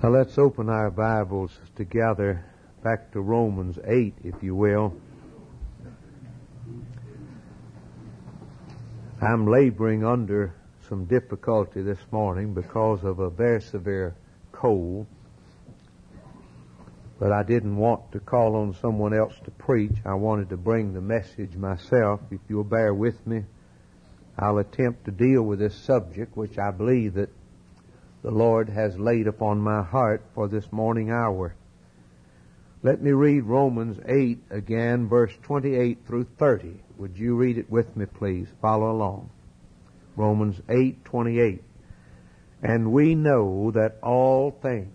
Now let's open our Bibles together back to Romans 8, if you will. I'm laboring under some difficulty this morning because of a very severe cold. But I didn't want to call on someone else to preach. I wanted to bring the message myself. If you'll bear with me, I'll attempt to deal with this subject, which I believe that the Lord has laid upon my heart for this morning hour. Let me read Romans 8 again, verse 28 through 30. Would you read it with me, please? Follow along. Romans 8:28. And we know that all things,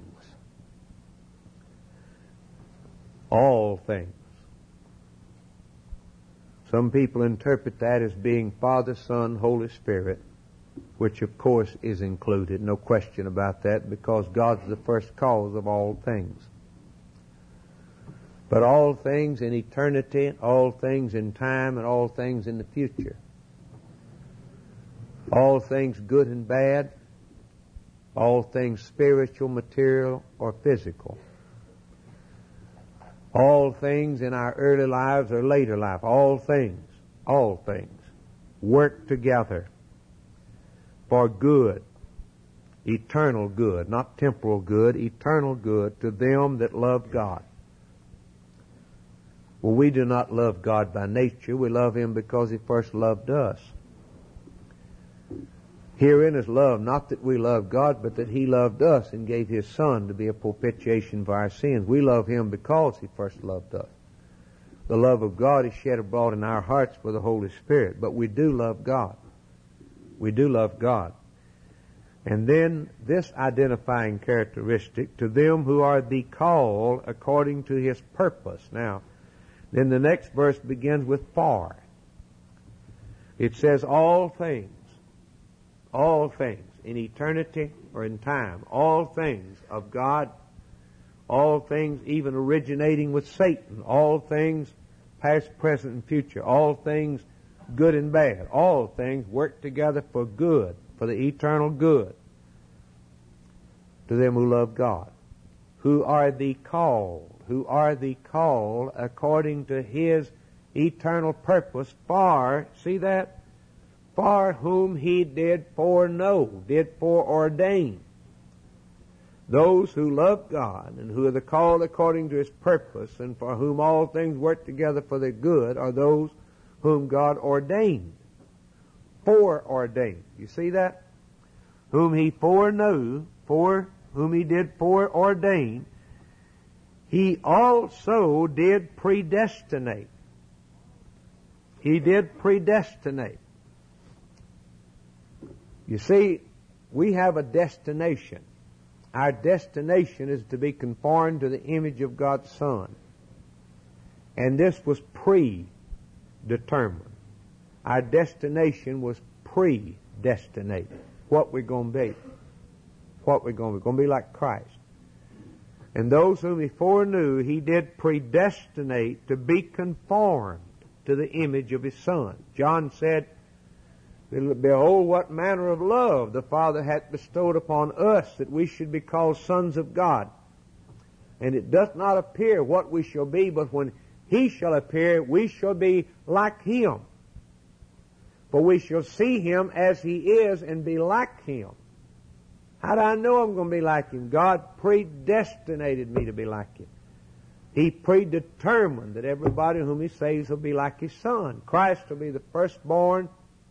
some people interpret that as being Father, Son, Holy Spirit, which of course is included, no question about that, because God's the first cause of all things. But all things in eternity, all things in time, and all things in the future. All things good and bad, all things spiritual, material, or physical. All things in our early lives or later life, all things work together for good, eternal good, not temporal good, eternal good to them that love God. Well, we do not love God by nature. We love Him because He first loved us. Herein is love, not that we love God, but that He loved us and gave His Son to be a propitiation for our sins. We love Him because He first loved us. The love of God is shed abroad in our hearts for the Holy Spirit, but we do love God. We do love God. And then this identifying characteristic, to them who are the called according to His purpose. Now, then the next verse begins with for. It says all things in eternity or in time, all things of God, all things even originating with Satan, all things past, present, and future, all things good and bad, all things work together for good, for the eternal good, to them who love God, who are the called according to His eternal purpose, for, see that? For whom He did foreknow, did foreordain. Those who love God and who are the called according to His purpose, and for whom all things work together for their good, are those whom God ordained. Foreordained. You see that? Whom He foreknew, whom He did foreordain, He also did predestinate. He did predestinate. You see, we have a destination. Our destination is to be conformed to the image of God's Son. And this was predetermined. Our destination was predestinated. What we're going to be. We're going to be like Christ. And those whom He foreknew, He did predestinate to be conformed to the image of His Son. John said, behold, what manner of love the Father hath bestowed upon us, that we should be called sons of God. And it doth not appear what we shall be, but when He shall appear, we shall be like Him. For we shall see Him as He is and be like Him. How do I know I'm going to be like Him? God predestinated me to be like Him. He predetermined that everybody whom He saves will be like His Son. Christ will be the firstborn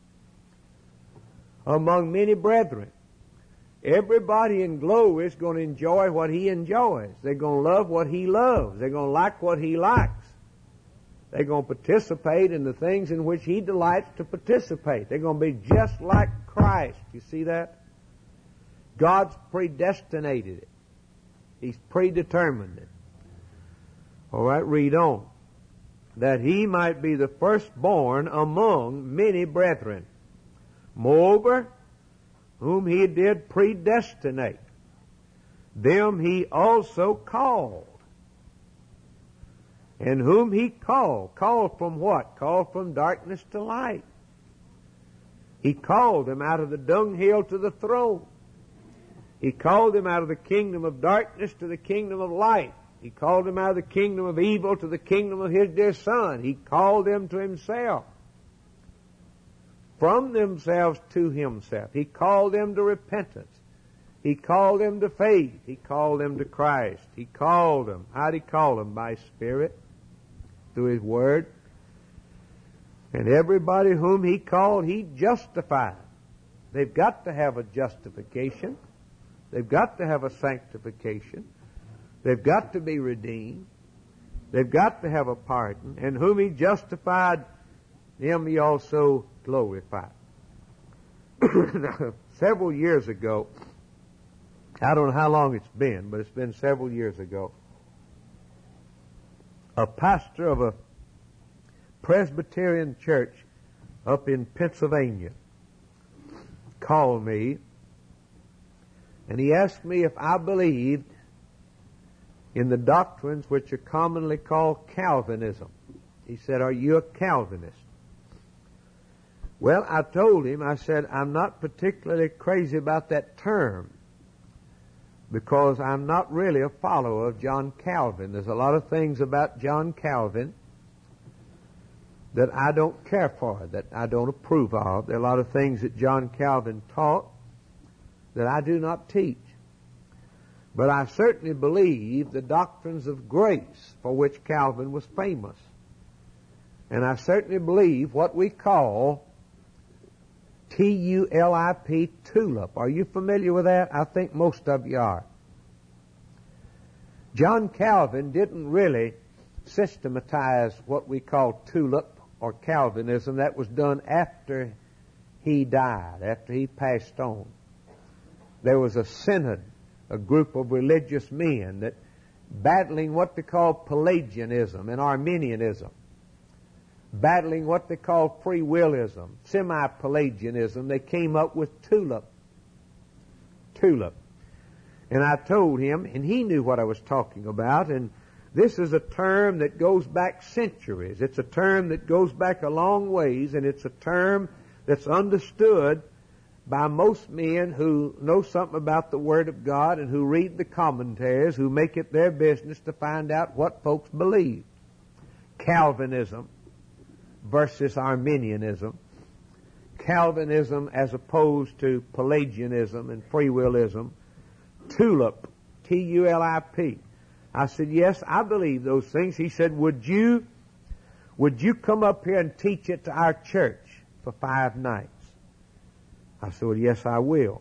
among many brethren. Everybody in glory is going to enjoy what He enjoys. They're going to love what He loves. They're going to like what He likes. They're going to participate in the things in which He delights to participate. They're going to be just like Christ. You see that? God's predestinated it. He's predetermined it. All right, read on. That He might be the firstborn among many brethren. Moreover, whom He did predestinate, them He also called. And whom He called from what? Called from darkness to light. He called them out of the dunghill to the throne. He called them out of the kingdom of darkness to the kingdom of light. He called them out of the kingdom of evil to the kingdom of His dear Son. He called them to Himself. From themselves to Himself. He called them to repentance. He called them to faith. He called them to Christ. He called them. How did He call them? By Spirit, through His Word. And everybody whom He called, He justified. They've got to have a justification. They've got to have a sanctification. They've got to be redeemed. They've got to have a pardon. And whom He justified, them He also glorified. Now, several years ago, I don't know how long it's been, but it's been several years ago, a pastor of a Presbyterian church up in Pennsylvania called me, and he asked me if I believed in the doctrines which are commonly called Calvinism. He said, "Are you a Calvinist?" Well, I told him, I said, I'm not particularly crazy about that term because I'm not really a follower of John Calvin. There's a lot of things about John Calvin that I don't care for, that I don't approve of. There are a lot of things that John Calvin taught that I do not teach. But I certainly believe the doctrines of grace for which Calvin was famous. And I certainly believe what we call T-U-L-I-P, tulip. Are you familiar with that? I think most of you are. John Calvin didn't really systematize what we call tulip or Calvinism. That was done after he died, after he passed on. There was a synod, a group of religious men that battling what they call Pelagianism and Arminianism, battling what they call free willism, semi-Pelagianism. They came up with tulip. Tulip. And I told him, and he knew what I was talking about, and this is a term that goes back centuries. It's a term that goes back a long ways, and it's a term that's understood by most men who know something about the Word of God and who read the commentaries, who make it their business to find out what folks believe. Calvinism versus Arminianism. Calvinism as opposed to Pelagianism and free willism. Tulip, T-U-L-I-P. I said, yes, I believe those things. He said, would you come up here and teach it to our church for 5 nights? I said, well, yes, I will.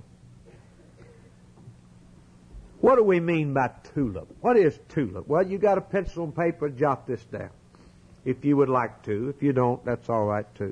What do we mean by tulip? What is tulip? Well, you got a pencil and paper, jot this down. If you would like to. If you don't, that's all right too.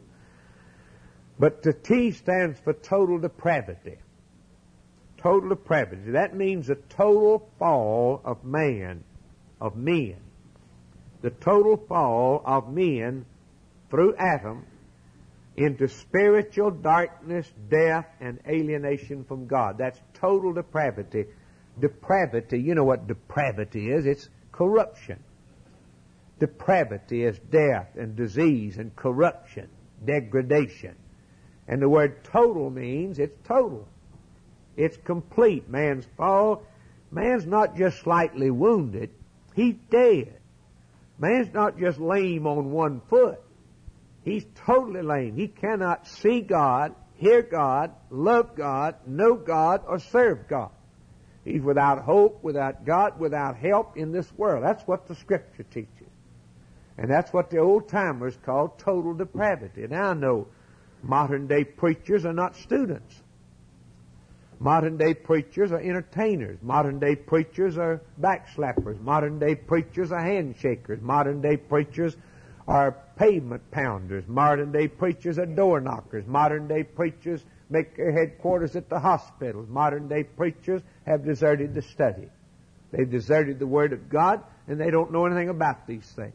But the T stands for total depravity. Total depravity. That means the total fall of man, of men. The total fall of men through Adam into spiritual darkness, death, and alienation from God. That's total depravity. Depravity, you know what depravity is? It's corruption. Depravity is death and disease and corruption, degradation. And the word total means it's total. It's complete. Man's fall. Man's not just slightly wounded. He's dead. Man's not just lame on one foot. He's totally lame. He cannot see God, hear God, love God, know God, or serve God. He's without hope, without God, without help in this world. That's what the Scripture teaches. And that's what the old-timers call total depravity. Now I know modern-day preachers are not students. Modern-day preachers are entertainers. Modern-day preachers are backslappers. Modern-day preachers are handshakers. Modern-day preachers are pavement pounders. Modern-day preachers are door knockers. Modern-day preachers make their headquarters at the hospitals. Modern-day preachers have deserted the study. They've deserted the Word of God, and they don't know anything about these things.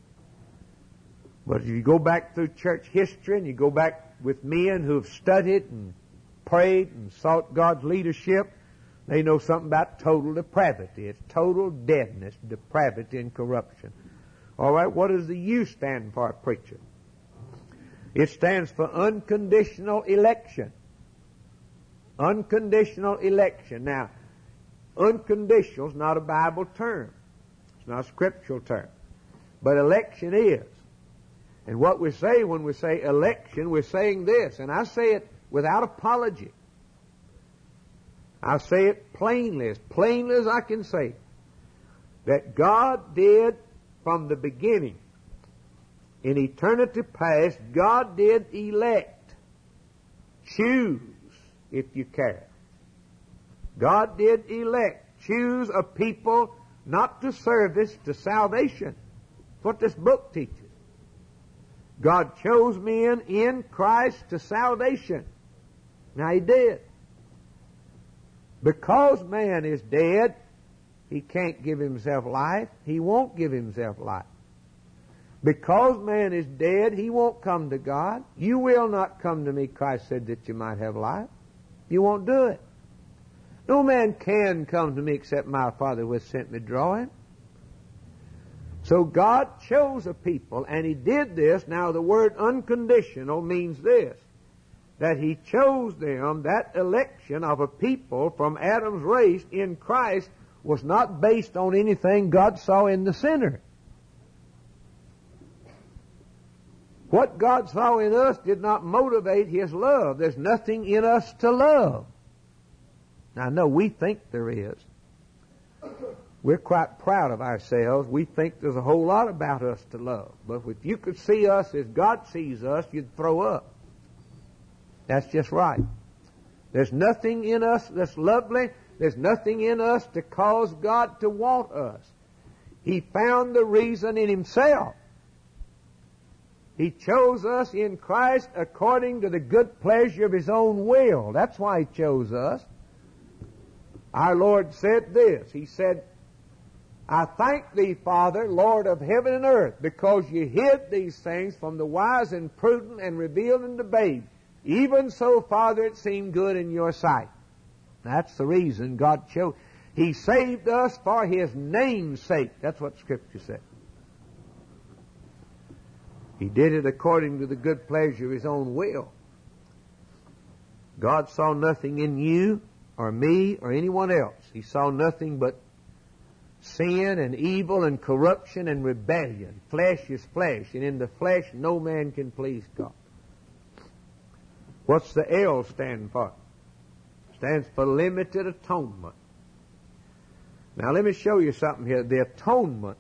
But if you go back through church history and you go back with men who have studied and prayed and sought God's leadership, they know something about total depravity. It's total deadness, depravity, and corruption. All right, what does the U stand for, preacher? It stands for unconditional election. Unconditional election. Now, Unconditional is not a Bible term. It's not a scriptural term. But election is. And what we say when we say election, we're saying this, and I say it without apology. I say it plainly as I can say, that God did from the beginning, in eternity past, God did elect, choose, if you care. God did elect, choose a people not to service, to salvation. That's what this book teaches. God chose men in Christ to salvation. Now He did. Because man is dead, he can't give himself life. He won't give himself life. Because man is dead, he won't come to God. You will not come to me, Christ said, that you might have life. You won't do it. No man can come to me except my Father who has sent me draw him. So God chose a people, and He did this. Now the word unconditional means this, that He chose them. That election of a people from Adam's race in Christ was not based on anything God saw in the sinner. What God saw in us did not motivate His love. There's nothing in us to love. Now, I know we think there is. We're quite proud of ourselves. We think there's a whole lot about us to love. But if you could see us as God sees us, you'd throw up. That's just right. There's nothing in us that's lovely. There's nothing in us to cause God to want us. He found the reason in Himself. He chose us in Christ according to the good pleasure of His own will. That's why He chose us. Our Lord said this. He said, I thank Thee, Father, Lord of heaven and earth, because You hid these things from the wise and prudent and revealed unto babes. Even so, Father, it seemed good in Your sight. That's the reason God chose. He saved us for His name's sake. That's what Scripture said. He did it according to the good pleasure of His own will. God saw nothing in you or me or anyone else. He saw nothing but sin and evil and corruption and rebellion. Flesh is flesh, and in the flesh no man can please God. What's the L stand for? Stands for limited atonement. Now let me show you something here. The atonement,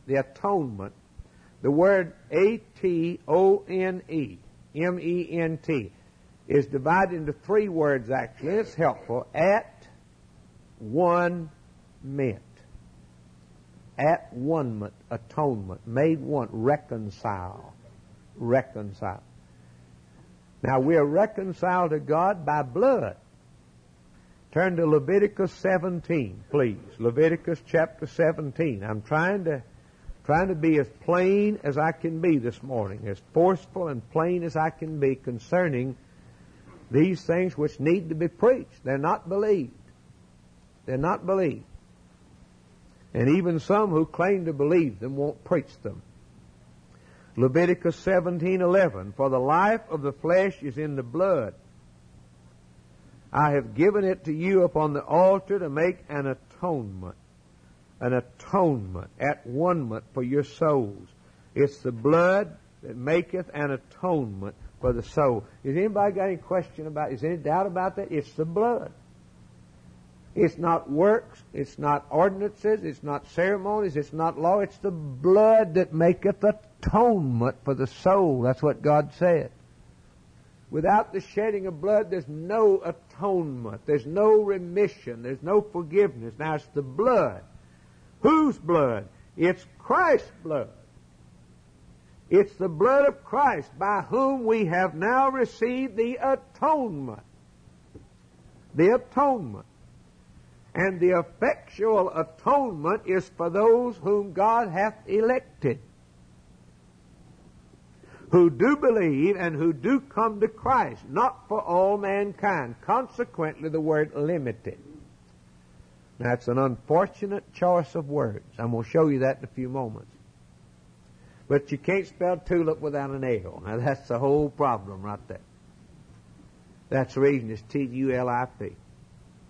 the word A-T-O-N-E, M-E-N-T, is divided into three words actually. It's helpful. At one meant. At one meant, atonement, made one, reconcile. Reconcile. Now we are reconciled to God by blood. Turn to Leviticus 17, please. Leviticus chapter 17. I'm trying to be as plain as I can be this morning, as forceful and plain as I can be concerning these things which need to be preached. They're not believed. They're not believed. And even some who claim to believe them won't preach them. Leviticus 17:11, for the life of the flesh is in the blood. I have given it to you upon the altar to make an atonement at one for your souls. It's the blood that maketh an atonement for the soul. Has anybody got any question about it? Is there any doubt about that? It's the blood. It's not works, it's not ordinances, it's not ceremonies, it's not law. It's the blood that maketh atonement for the soul. That's what God said. Without the shedding of blood, there's no atonement. There's no remission. There's no forgiveness. Now, it's the blood. Whose blood? It's Christ's blood. It's the blood of Christ by whom we have now received the atonement. The atonement. And the effectual atonement is for those whom God hath elected, who do believe and who do come to Christ, not for all mankind. Consequently, the word limited. That's an unfortunate choice of words. I'm going to show you that in a few moments. But you can't spell tulip without an L. Now, that's the whole problem right there. That's the reason it's T-U-L-I-P.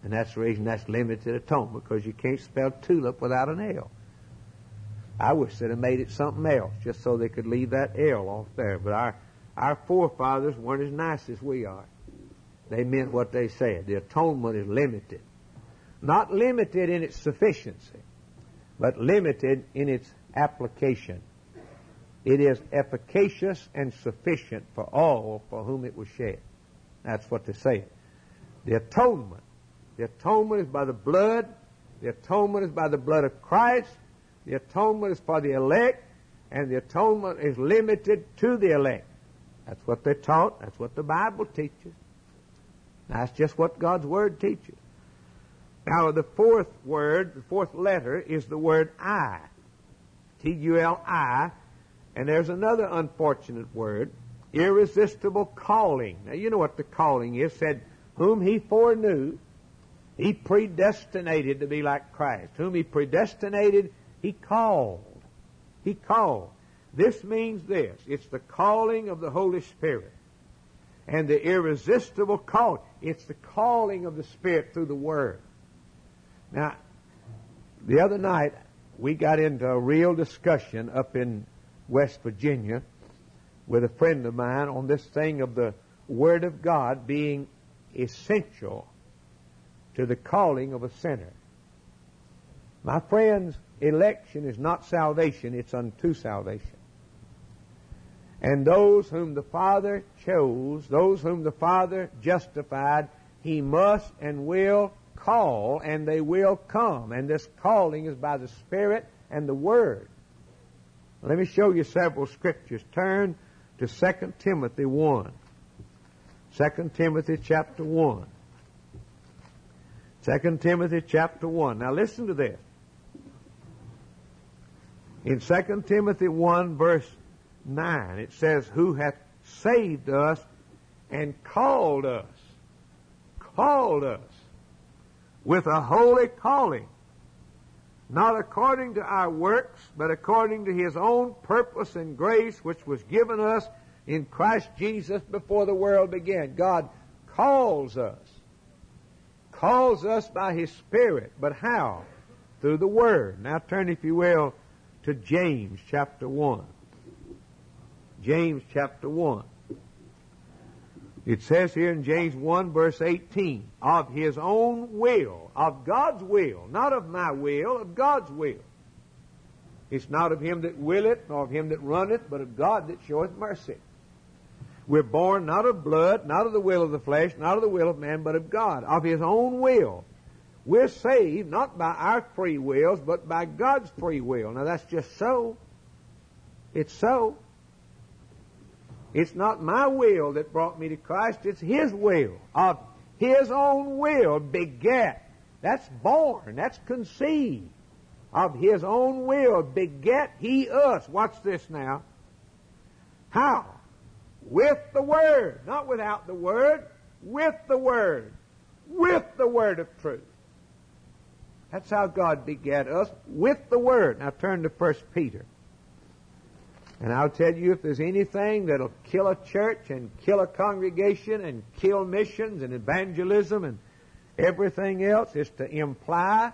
And that's the reason that's limited atonement, because you can't spell tulip without an L. I wish they'd have made it something else, just so they could leave that L off there. But our forefathers weren't as nice as we are. They meant what they said. The atonement is limited. Not limited in its sufficiency, but limited in its application. It is efficacious and sufficient for all for whom it was shed. That's what they say. The atonement is by the blood. The atonement is by the blood of Christ. The atonement is for the elect, and the atonement is limited to the elect. That's what they're taught. That's what the Bible teaches. That's just what God's Word teaches. Now, the fourth letter is the word I. T-U-L-I. And there's another unfortunate word, irresistible calling. Now, you know what the calling is. Said, whom he foreknew, he predestinated to be like Christ. Whom he predestinated, he called. He called. This means this. It's the calling of the Holy Spirit. And the irresistible call. It's the calling of the Spirit through the Word. Now, the other night, we got into a real discussion up in West Virginia with a friend of mine on this thing of the Word of God being essential to the calling of a sinner. My friends, election is not salvation, it's unto salvation. And those whom the Father chose, those whom the Father justified, He must and will call, and they will come. And this calling is by the Spirit and the Word. Let me show you several scriptures. Turn to 2 Timothy 1. 2 Timothy chapter 1. 2 Timothy chapter 1. Now listen to this. In 2 Timothy 1 verse 9 it says, who hath saved us and called us with a holy calling, not according to our works, but according to His own purpose and grace, which was given us in Christ Jesus before the world began. God calls us by His Spirit. But how? Through the Word. Now turn, if you will, to James chapter 1. James chapter 1. It says here in James 1 verse 18, of His own will, of God's will, not of my will, of God's will. It's not of him that willeth, nor of him that runneth, but of God that showeth mercy. We're born not of blood, not of the will of the flesh, not of the will of man, but of God, of His own will. We're saved not by our free wills, but by God's free will. Now that's just so. It's so. It's not my will that brought me to Christ. It's His will. Of His own will beget. That's born. That's conceived. Of His own will beget He us. Watch this now. How? With the Word. Not without the Word. With the Word. With the Word of truth. That's how God begat us. With the Word. Now turn to 1 Peter. And I'll tell you, if there's anything that'll kill a church and kill a congregation and kill missions and evangelism and everything else, is to imply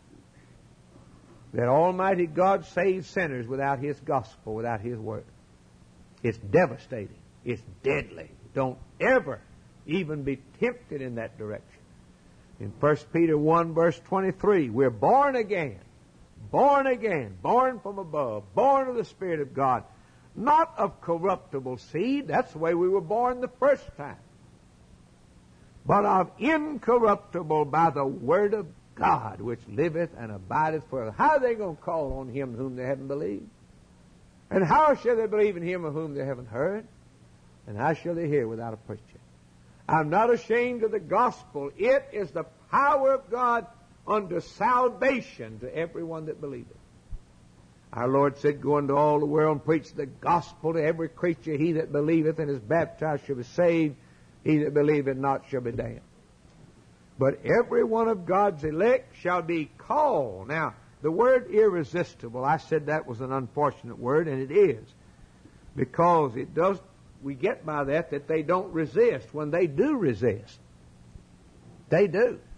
that Almighty God saves sinners without His gospel, without His word. It's devastating. It's deadly. Don't ever even be tempted in that direction. In 1 Peter 1 verse 23, we're born again, born from above, born of the Spirit of God, not of corruptible seed. That's the way we were born the first time. But of incorruptible by the Word of God, which liveth and abideth forever. How are they going to call on Him whom they haven't believed? And how shall they believe in Him of whom they haven't heard? And how shall they hear without a preacher? I'm not ashamed of the gospel. It is the power of God unto salvation to everyone that believeth. Our Lord said, go into all the world and preach the gospel to every creature. He that believeth and is baptized shall be saved. He that believeth not shall be damned. But every one of God's elect shall be called. Now, the word irresistible, I said that was an unfortunate word, and it is. Because it does, we get by that they don't resist when they do resist. They do.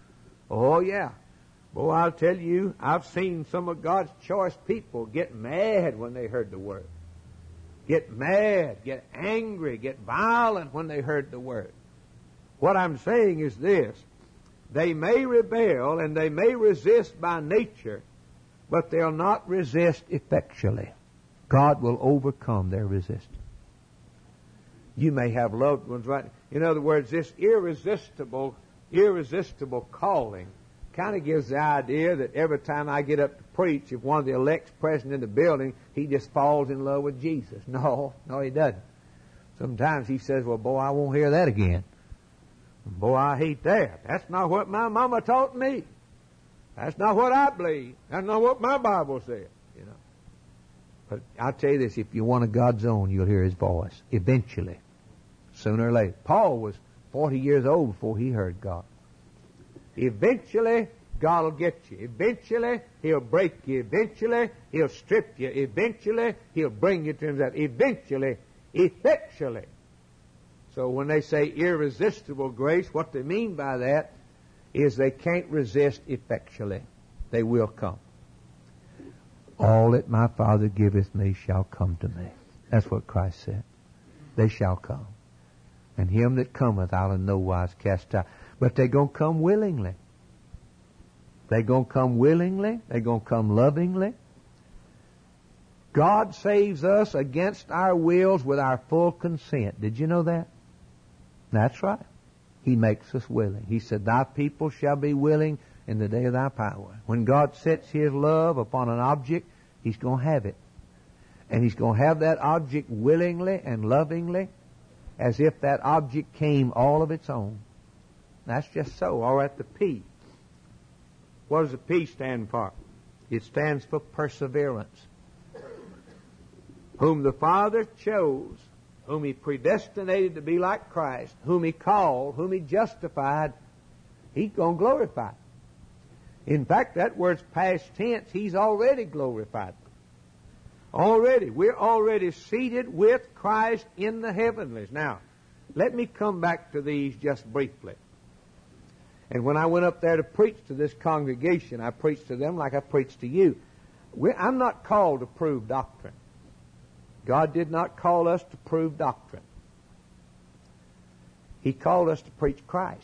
Oh, yeah. Boy, I'll tell you, I've seen some of God's choice people get mad when they heard the Word. Get mad, get angry, get violent when they heard the Word. What I'm saying is this. They may rebel and they may resist by nature, but they'll not resist effectually. God will overcome their resistance. You may have loved ones, right? In other words, this irresistible calling kind of gives the idea that every time I get up to preach, if one of the elect's present in the building, he just falls in love with Jesus. No, he doesn't. Sometimes he says, well, boy, I won't hear that again. Boy, I hate that. That's not what my mama taught me. That's not what I believe. That's not what my Bible says. You know. But I'll tell you this, if you're one of God's own, you'll hear His voice. Eventually. Sooner or later. Paul was 40 years old before he heard God. Eventually, God will get you. Eventually, He'll break you. Eventually, He'll strip you. Eventually, He'll bring you to Himself. Eventually, effectually. So when they say irresistible grace, what they mean by that is they can't resist effectually. They will come. All that my Father giveth me shall come to me. That's what Christ said. They shall come. And him that cometh I'll in no wise cast out. But they're going to come willingly. They're going to come willingly. They're going to come lovingly. God saves us against our wills with our full consent. Did you know that? That's right. He makes us willing. He said, thy people shall be willing in the day of thy power. When God sets His love upon an object, He's going to have it. And He's going to have that object willingly and lovingly, as if that object came all of its own. That's just so. Or at the P. What does the P stand for? It stands for perseverance. Whom the Father chose, whom He predestinated to be like Christ, whom He called, whom He justified, He's going to glorify. In fact, that word's past tense. He's already glorified. Already. We're already seated with Christ in the heavenlies. Now, let me come back to these just briefly. And when I went up there to preach to this congregation, I preached to them like I preached to you. I'm not called to prove doctrine. God did not call us to prove doctrine. He called us to preach Christ.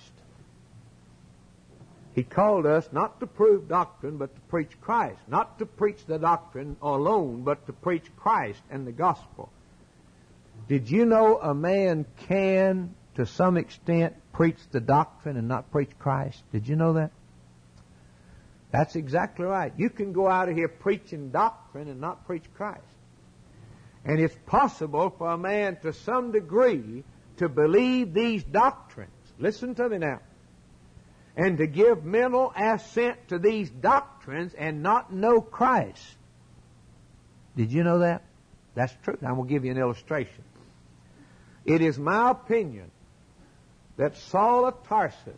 He called us not to prove doctrine, but to preach Christ. Not to preach the doctrine alone, but to preach Christ and the gospel. Did you know a man can, to some extent, preach the doctrine and not preach Christ? Did you know that? That's exactly right. You can go out of here preaching doctrine and not preach Christ. And it's possible for a man to some degree to believe these doctrines. Listen to me now. And to give mental assent to these doctrines and not know Christ. Did you know that? That's true. I'm going to give you an illustration. It is my opinion that Saul of Tarsus,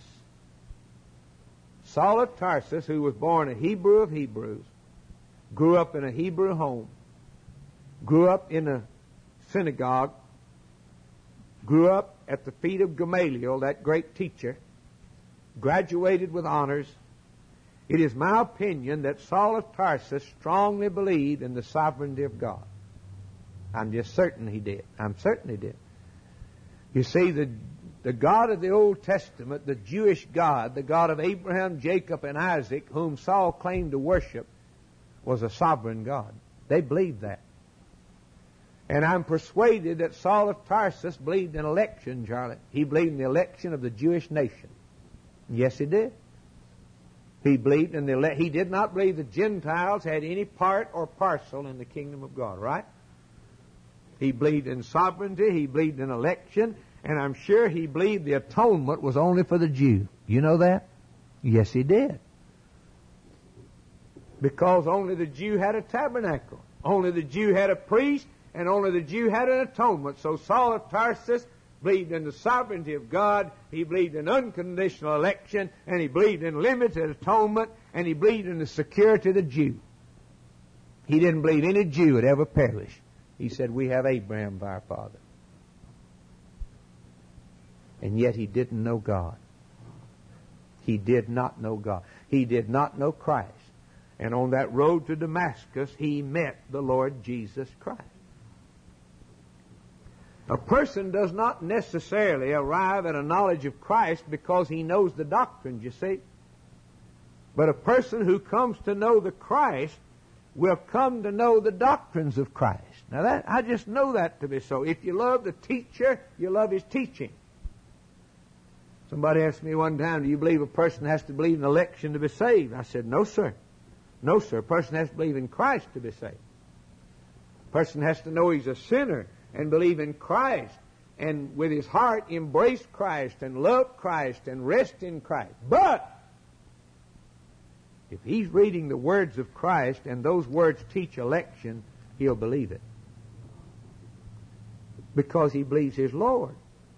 who was born a Hebrew of Hebrews, grew up in a Hebrew home, grew up in a synagogue, grew up at the feet of Gamaliel, that great teacher, graduated with honors. It is my opinion that Saul of Tarsus strongly believed in the sovereignty of God. I'm just certain he did. I'm certain he did. You see, the God of the Old Testament, the Jewish God, the God of Abraham, Jacob, and Isaac, whom Saul claimed to worship, was a sovereign God. They believed that. And I'm persuaded that Saul of Tarsus believed in election, Charlie. He believed in the election of the Jewish nation. Yes, he did. He believed in he did not believe the Gentiles had any part or parcel in the kingdom of God, right? He believed in sovereignty, he believed in election, and I'm sure he believed the atonement was only for the Jew. You know that? Yes, he did. Because only the Jew had a tabernacle. Only the Jew had a priest, and only the Jew had an atonement. So Saul of Tarsus believed in the sovereignty of God, he believed in unconditional election, and he believed in limited atonement, and he believed in the security of the Jew. He didn't believe any Jew would ever perish. He said, we have Abraham for our father. And yet he didn't know God. He did not know God. He did not know Christ. And on that road to Damascus, he met the Lord Jesus Christ. A person does not necessarily arrive at a knowledge of Christ because he knows the doctrines, you see. But a person who comes to know the Christ will come to know the doctrines of Christ. Now that, I just know that to be so. If you love the teacher, you love his teaching. Somebody asked me one time, do you believe a person has to believe in election to be saved? I said, no, sir. No, sir. A person has to believe in Christ to be saved. A person has to know he's a sinner and believe in Christ and with his heart embrace Christ and love Christ and rest in Christ. But if he's reading the words of Christ and those words teach election, he'll believe it. Because he believes his Lord.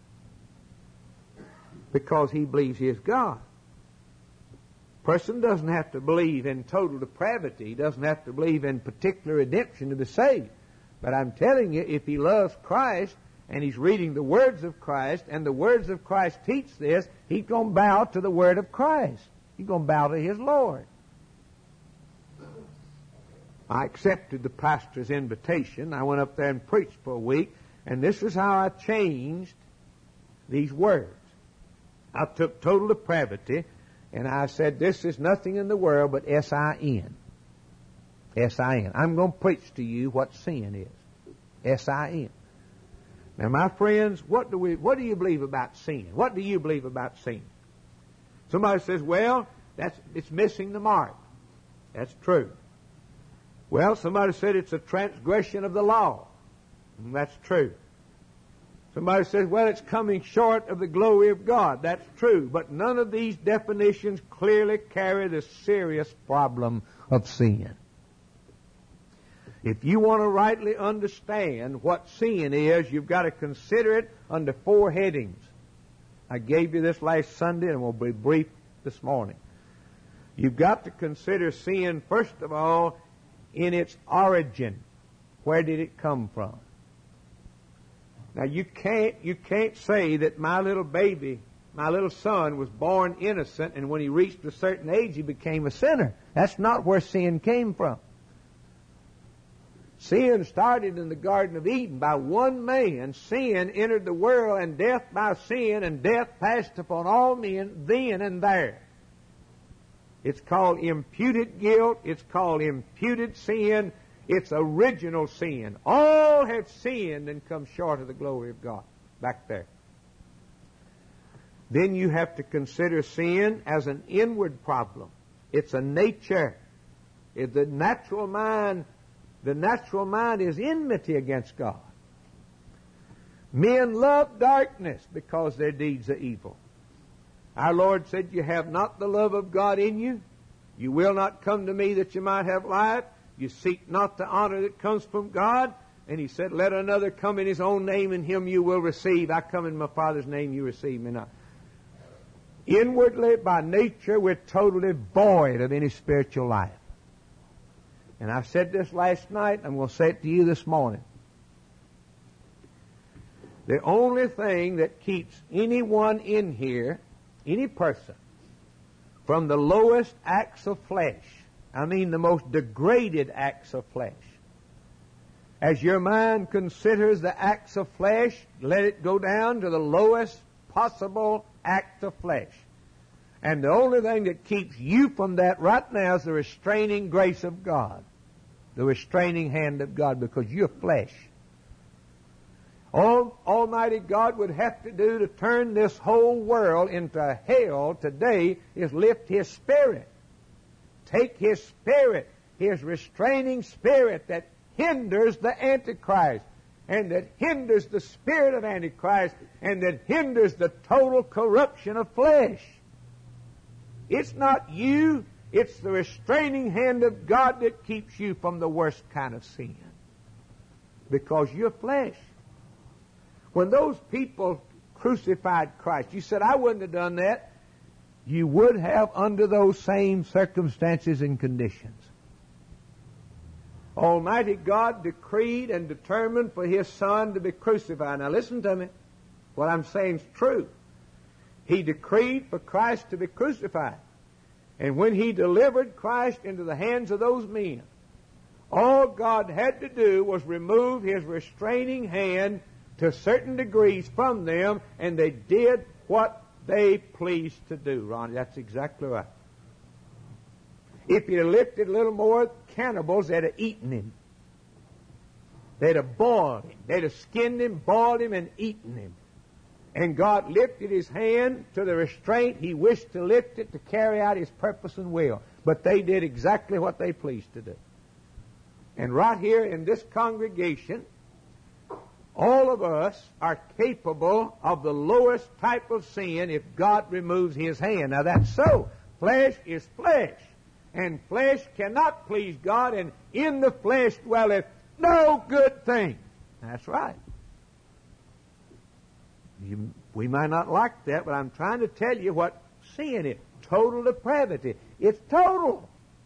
Because he believes he is God. Person doesn't have to believe in total depravity. He doesn't have to believe in particular redemption to be saved. But I'm telling you, if he loves Christ and he's reading the words of Christ and the words of Christ teach this, he's going to bow to the word of Christ. He's going to bow to his Lord. I accepted the pastor's invitation. I went up there and preached for a week, and this is how I changed these words. I took total depravity, and I said, this is nothing in the world but S-I-N. S-I-N. I'm going to preach to you what sin is. S-I-N. Now, my friends, what do you believe about sin? What do you believe about sin? Somebody says, well, it's missing the mark. That's true. Well, somebody said it's a transgression of the law. And that's true. Somebody says, well, it's coming short of the glory of God. That's true. But none of these definitions clearly carry the serious problem of sin. If you want to rightly understand what sin is, you've got to consider it under 4 headings. I gave you this last Sunday, and we'll be brief this morning. You've got to consider sin, first of all, in its origin. Where did it come from? Now, you can't say that my little baby, my little son, was born innocent, and when he reached a certain age, he became a sinner. That's not where sin came from. Sin started in the Garden of Eden by one man. Sin entered the world, and death by sin, and death passed upon all men then and there. It's called imputed guilt. It's called imputed sin. It's original sin. All have sinned and come short of the glory of God. Back there. Then you have to consider sin as an inward problem. It's a nature. The natural mind is enmity against God. Men love darkness because their deeds are evil. Our Lord said, you have not the love of God in you. You will not come to me that you might have life. You seek not the honor that comes from God. And he said, let another come in his own name, and him you will receive. I come in my Father's name, you receive me not. Inwardly, by nature, we're totally void of any spiritual life. And I said this last night, I'm going to say it to you this morning. The only thing that keeps anyone in here, any person, from the lowest acts of flesh, I mean the most degraded acts of flesh. As your mind considers the acts of flesh, let it go down to the lowest possible act of flesh. And the only thing that keeps you from that right now is the restraining grace of God. The restraining hand of God, because you're flesh. All Almighty God would have to do to turn this whole world into hell today is lift His Spirit. Take His Spirit, His restraining Spirit that hinders the Antichrist, and that hinders the spirit of Antichrist, and that hinders the total corruption of flesh. It's not you, it's the restraining hand of God that keeps you from the worst kind of sin. Because you're flesh. When those people crucified Christ, you said, I wouldn't have done that. You would have under those same circumstances and conditions. Almighty God decreed and determined for His Son to be crucified. Now listen to me. What I'm saying is true. He decreed for Christ to be crucified. And when He delivered Christ into the hands of those men, all God had to do was remove His restraining hand to certain degrees from them, and they did what they pleased to do. Ronnie, that's exactly right. If He'd have lifted a little more, cannibals, they'd have eaten Him. They'd have boiled Him. They'd have skinned Him, boiled Him, and eaten Him. And God lifted His hand to the restraint He wished to lift it to carry out His purpose and will. But they did exactly what they pleased to do. And right here in this congregation, all of us are capable of the lowest type of sin if God removes His hand. Now that's so. Flesh is flesh. And flesh cannot please God, and in the flesh dwelleth no good thing. That's right. We might not like that, but I'm trying to tell you what sin is. Total depravity. It's total.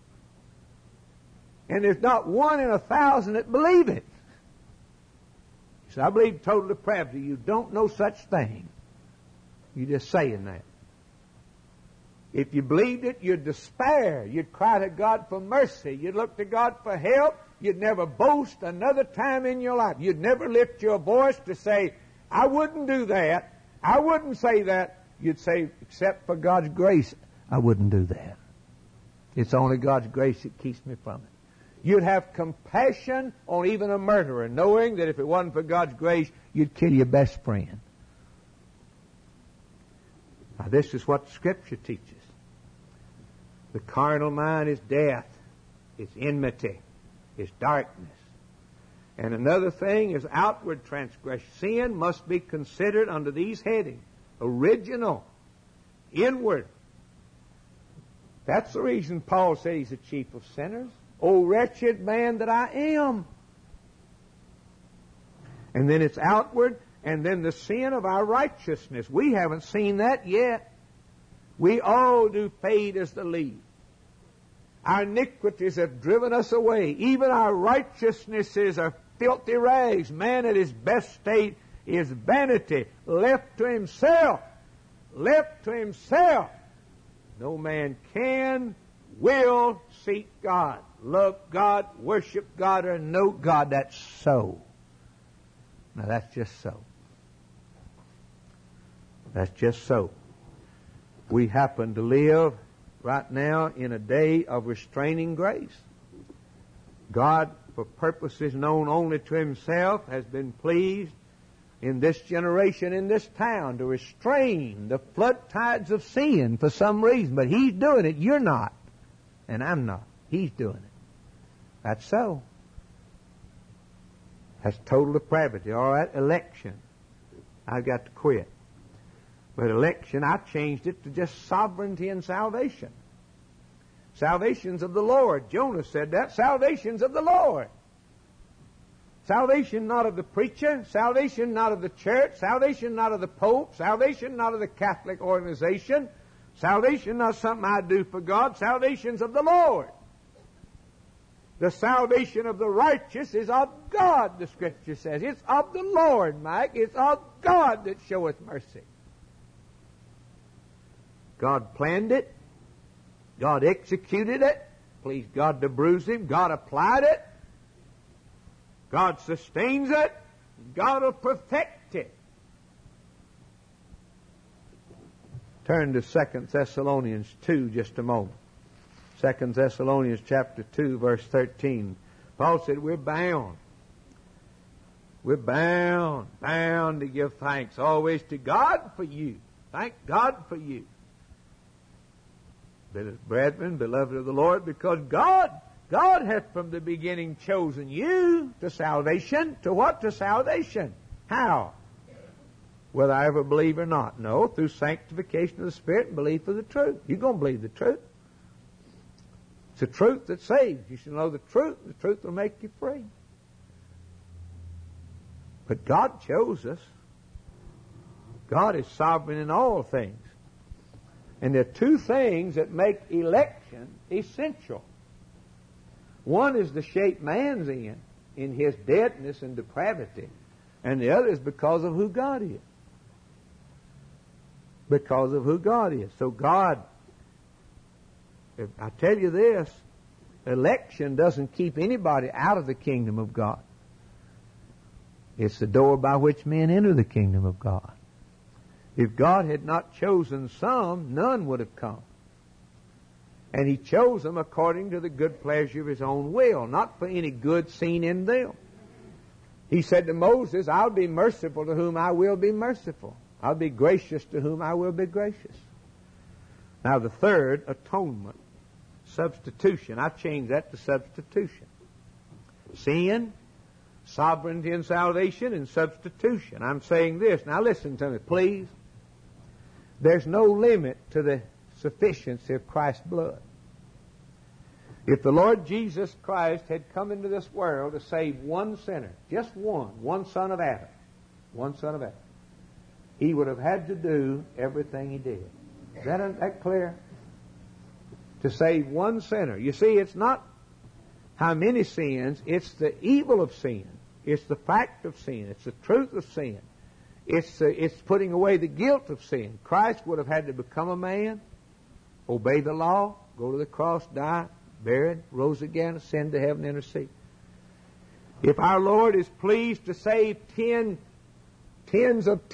And there's not one in 1,000 that believe it. So I believe total depravity. You don't know such thing. You're just saying that. If you believed it, you'd despair. You'd cry to God for mercy. You'd look to God for help. You'd never boast another time in your life. You'd never lift your voice to say, I wouldn't do that. I wouldn't say that. You'd say, except for God's grace, I wouldn't do that. It's only God's grace that keeps me from it. You'd have compassion on even a murderer, knowing that if it wasn't for God's grace, you'd kill your best friend. Now, this is what Scripture teaches. The carnal mind is death, it's enmity, it's darkness. And another thing is outward transgression. Sin must be considered under these headings. Original, inward. That's the reason Paul said he's the chief of sinners. O wretched man that I am. And then it's outward, and then the sin of our righteousness. We haven't seen that yet. We all do fade as the leaf. Our iniquities have driven us away. Even our righteousnesses are filthy rags. Man at his best state is vanity, left to himself. Left to himself. No man can, will seek God, love God, worship God, or know God. That's so. Now that's just so. That's just so. We happen to live right now in a day of restraining grace. God, for purposes known only to Himself, has been pleased in this generation, in this town, to restrain the flood tides of sin for some reason. But He's doing it. You're not. And I'm not. He's doing it. That's so. That's total depravity. All right, election. I've got to quit. But election, I changed it to just sovereignty and salvation. Salvation's of the Lord. Jonah said that. Salvation's of the Lord. Salvation not of the preacher. Salvation not of the church. Salvation not of the Pope. Salvation not of the Catholic organization. Salvation not something I do for God. Salvation's of the Lord. The salvation of the righteous is of God, the Scripture says. It's of the Lord, Mike. It's of God that showeth mercy. God planned it. God executed it. Pleased God to bruise Him. God applied it. God sustains it. God will perfect it. Turn to 2 Thessalonians 2 just a moment. 2 Thessalonians chapter 2, verse 13. Paul said, we're bound. We're bound to give thanks always to God for you. Thank God for you. Brethren, beloved of the Lord, because God hath from the beginning chosen you to salvation. To what? To salvation. How? Whether I ever believe or not. No, through sanctification of the Spirit and belief of the truth. You're going to believe the truth. It's the truth that saves. You should know the truth. The truth will make you free. But God chose us. God is sovereign in all things. And there are two things that make election essential. One is the shape man's in his deadness and depravity. And the other is because of who God is. because of who God is. So God, I tell you this, election doesn't keep anybody out of the kingdom of God. It's the door by which men enter the kingdom of God. If God had not chosen some, none would have come. And He chose them according to the good pleasure of His own will, not for any good seen in them. He said to Moses, I'll be merciful to whom I will be merciful. I'll be gracious to whom I will be gracious. Now the third, atonement. Substitution. I've changed that to substitution. Sin, sovereignty and salvation, and substitution. I'm saying this. Now listen to me, please. There's no limit to the sufficiency of Christ's blood. If the Lord Jesus Christ had come into this world to save one sinner, just one son of Adam, He would have had to do everything He did. Is that clear? To save one sinner. You see, it's not how many sins, it's the evil of sin. It's the fact of sin. It's the truth of sin. It's putting away the guilt of sin. Christ would have had to become a man, obey the law, go to the cross, die, buried, rose again, ascend to heaven, intercede. If our Lord is pleased to save tens of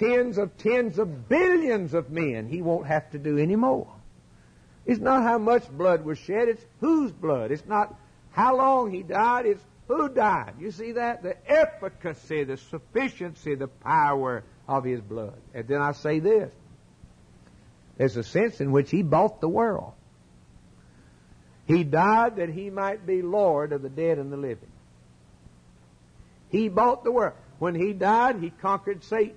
billions of men, He won't have to do any more. It's not how much blood was shed, it's whose blood. It's not how long He died, it's who died. You see that? The efficacy, the sufficiency, the power of His blood. And then I say this. There's a sense in which He bought the world. He died that He might be Lord of the dead and the living. He bought the world. When He died, He conquered Satan.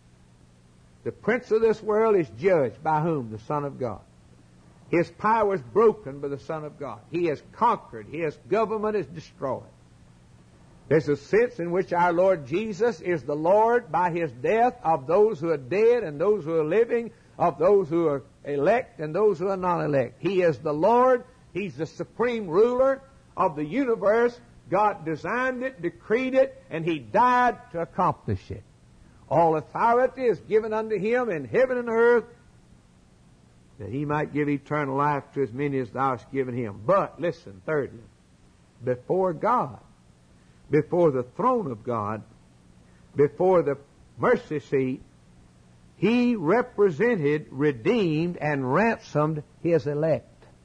The prince of this world is judged by whom? The Son of God. His power is broken by the Son of God. He has conquered. His government is destroyed. There's a sense in which our Lord Jesus is the Lord by His death of those who are dead and those who are living, of those who are elect and those who are non-elect. He is the Lord. He's the supreme ruler of the universe. God designed it, decreed it, and He died to accomplish it. All authority is given unto Him in heaven and earth, that He might give eternal life to as many as Thou hast given Him. But, listen, thirdly, before God, before the throne of God, before the mercy seat, He represented, redeemed, and ransomed His elect.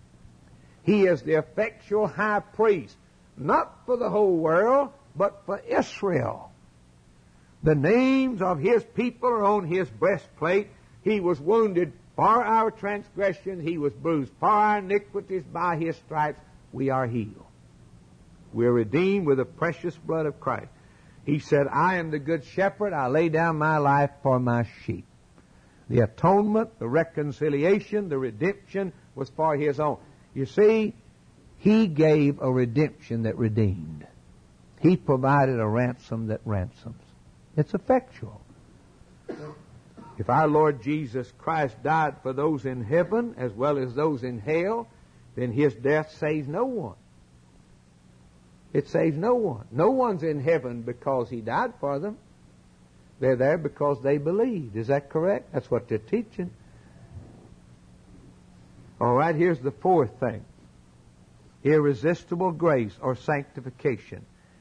He is the effectual high priest, not for the whole world, but for Israel. The names of His people are on His breastplate. He was wounded for our transgression. He was bruised for our iniquities. By His stripes we are healed. We are redeemed with the precious blood of Christ. He said, I am the good shepherd. I lay down my life for my sheep. The atonement, the reconciliation, the redemption was for His own. You see, He gave a redemption that redeemed. He provided a ransom that ransoms. It's effectual. If our Lord Jesus Christ died for those in heaven as well as those in hell, then His death saves no one. It saves no one. No one's in heaven because He died for them. They're there because they believed. Is that correct? That's what they're teaching. All right, here's the fourth thing. Irresistible grace or sanctification.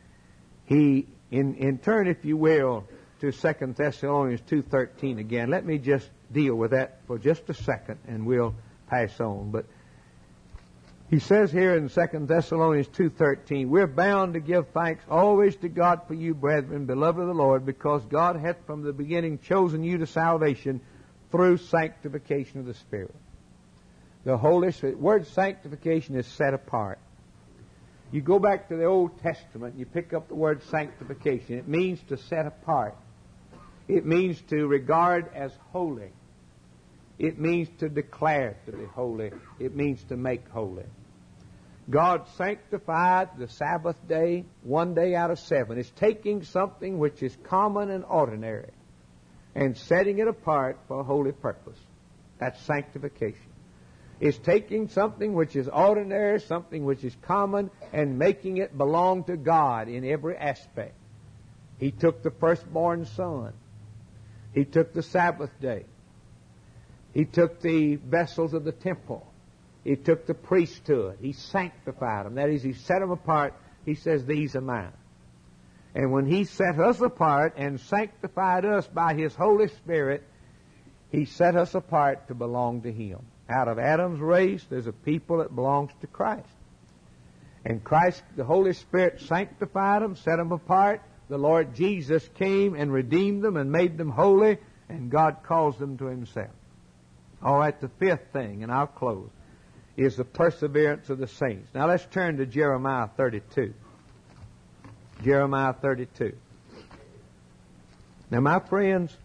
In turn, if you will, to 2 Thessalonians 2:13 again. Let me just deal with that for just a second and we'll pass on. But he says here in 2 Thessalonians 2:13, we're bound to give thanks always to God for you, brethren, beloved of the Lord, because God hath from the beginning chosen you to salvation through sanctification of the Spirit. The Holy Spirit, word sanctification is set apart. You go back to the Old Testament and you pick up the word sanctification. It means to set apart. It means to regard as holy. It means to declare to be holy. It means to make holy. God sanctified the Sabbath day, one day out of 7. It's taking something which is common and ordinary and setting it apart for a holy purpose. That's sanctification. It's taking something which is ordinary, something which is common, and making it belong to God in every aspect. He took the firstborn son. He took the Sabbath day. He took the vessels of the temple. He took the priesthood. He sanctified them. That is, He set them apart. He says, these are mine. And when He set us apart and sanctified us by His Holy Spirit, He set us apart to belong to Him. Out of Adam's race, there's a people that belongs to Christ. And Christ, the Holy Spirit, sanctified them, set them apart. The Lord Jesus came and redeemed them and made them holy, and God calls them to Himself. All right, the fifth thing, and I'll close, is the perseverance of the saints. Now let's turn to Jeremiah 32. Jeremiah 32. Now, my friends,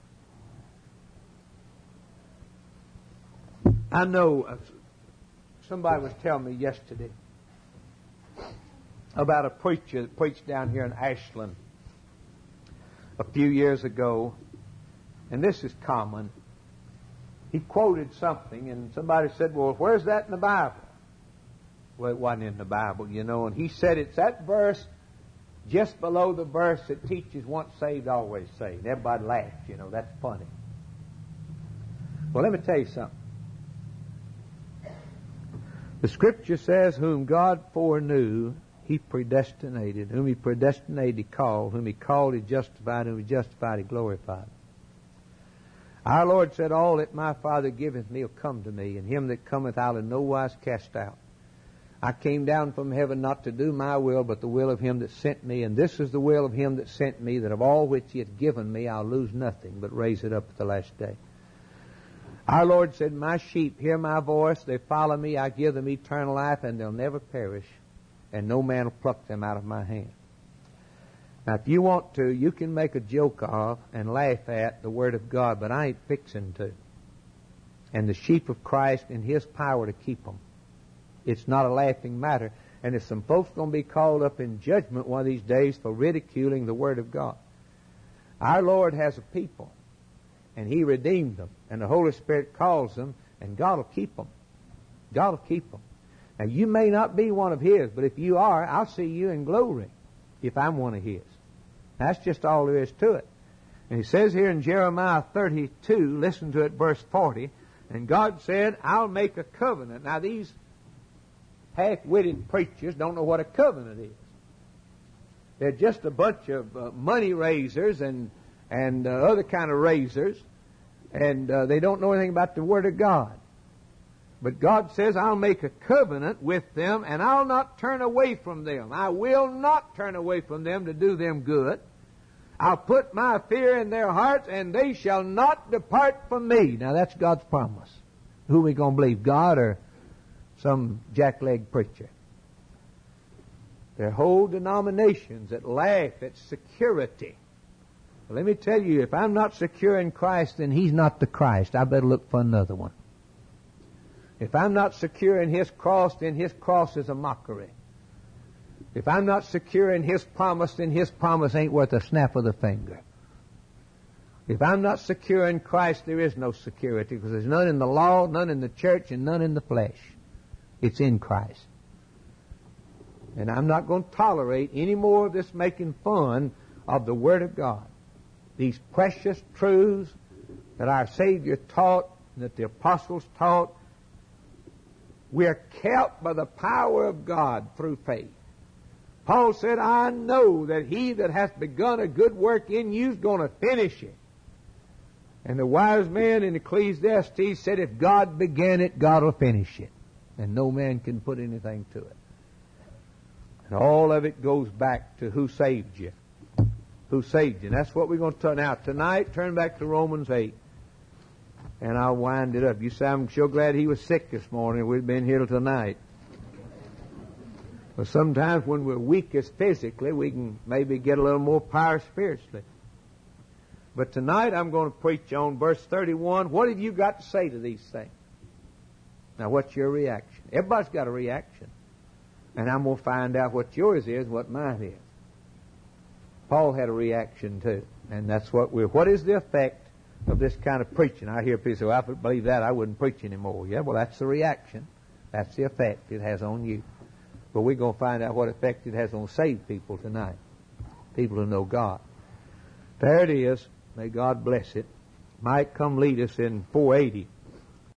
I know somebody was telling me yesterday about a preacher that preached down here in Ashland a few years ago, and this is common. He quoted something, and somebody said, well, where's that in the Bible? Well, it wasn't in the Bible, you know, and he said it's that verse just below the verse that teaches once saved, always saved. Everybody laughed, you know, that's funny. Well, let me tell you something. The Scripture says, whom God foreknew, He predestinated. Whom He predestinated, He called. Whom He called, He justified. Whom He justified, He glorified. Our Lord said, all that my Father giveth me will come to me, and him that cometh I'll in no wise cast out. I came down from heaven not to do my will, but the will of Him that sent me. And this is the will of Him that sent me, that of all which He hath given me I'll lose nothing, but raise it up at the last day. Our Lord said, my sheep hear my voice, they follow me, I give them eternal life, and they'll never perish, and no man will pluck them out of my hand. Now, if you want to, you can make a joke of and laugh at the Word of God, but I ain't fixing to. And the sheep of Christ in His power to keep them. It's not a laughing matter. And there's some folks going to be called up in judgment one of these days for ridiculing the Word of God. Our Lord has a people, and He redeemed them, and the Holy Spirit calls them, and God will keep them. God will keep them. Now, you may not be one of His, but if you are, I'll see you in glory if I'm one of His. That's just all there is to it. And He says here in Jeremiah 32, listen to it, verse 40, and God said, I'll make a covenant. Now, these half-witted preachers don't know what a covenant is. They're just a bunch of money raisers and other kind of raisers, and they don't know anything about the Word of God. But God says, I'll make a covenant with them, and I'll not turn away from them. I will not turn away from them to do them good. I'll put my fear in their hearts, and they shall not depart from me. Now, that's God's promise. Who are we going to believe, God or some jackleg preacher? There are whole denominations that laugh at security. Well, let me tell you, if I'm not secure in Christ, then He's not the Christ. I better look for another one. If I'm not secure in His cross, then His cross is a mockery. If I'm not secure in His promise, then His promise ain't worth a snap of the finger. If I'm not secure in Christ, there is no security, because there's none in the law, none in the church, and none in the flesh. It's in Christ. And I'm not going to tolerate any more of this making fun of the Word of God. These precious truths that our Savior taught, that the apostles taught, we are kept by the power of God through faith. Paul said, I know that He that hath begun a good work in you is going to finish it. And the wise man in Ecclesiastes said, if God began it, God will finish it. And no man can put anything to it. And all of it goes back to who saved you. Who saved you. And that's what we're going to turn out. Tonight, turn back to Romans 8. And I'll wind it up. You say, I'm sure glad he was sick this morning. We've been here till tonight. But sometimes when we're weakest physically, we can maybe get a little more power spiritually. But tonight I'm going to preach on verse 31. What have you got to say to these things? Now, what's your reaction? Everybody's got a reaction. And I'm going to find out what yours is and what mine is. Paul had a reaction too. And that's what is the effect of this kind of preaching? I hear people say, well, if I believe that, I wouldn't preach anymore. Yeah, well, that's the reaction. That's the effect it has on you. But we're going to find out what effect it has on saved people tonight. People who know God. There it is. May God bless it. Mike, come lead us in 480.